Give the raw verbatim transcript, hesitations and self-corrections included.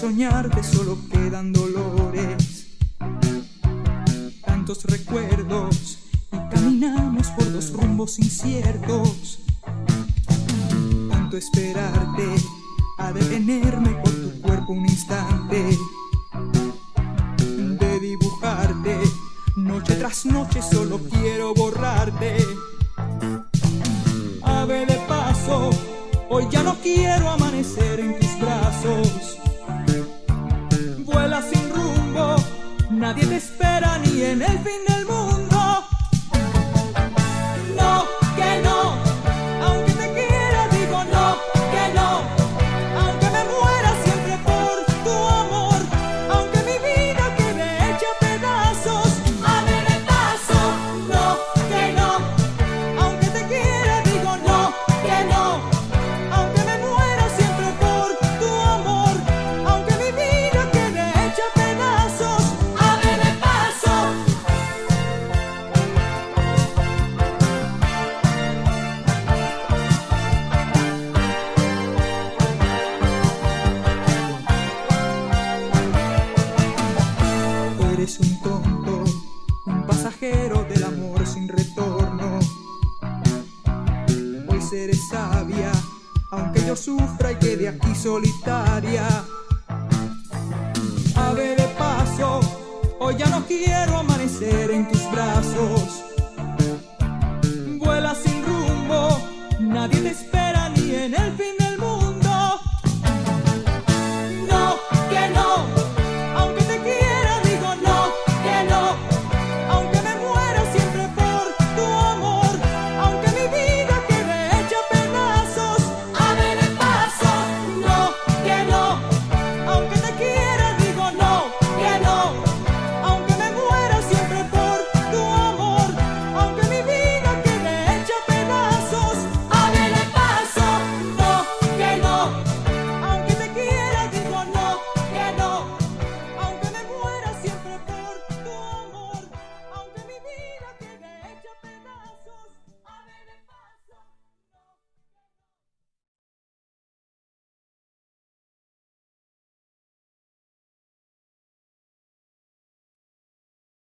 soñarte solo quedan dolores, tantos recuerdos, y caminamos por dos rumbos inciertos. Tanto esperarte, a detenerme por tu cuerpo un instante, de dibujarte, noche tras noche solo quiero borrarte. Ave de paso, hoy ya no quiero amanecer en tus brazos. Vuela sin rumbo, nadie te espera ni en el fin del mundo. No, que no, aunque te quiera digo no, que no. Aunque me muera siempre por tu amor, aunque mi vida quede hecha pedazos. Ave de paso, no, que no. Aunque te quiera digo no, que no. Aunque me muera siempre por tu amor, aunque mi vida quede hecha pedazos. Ave de paso. Eres un tonto, un pasajero del amor sin retorno. Hoy seré sabia, aunque yo sufra y quede aquí solitaria.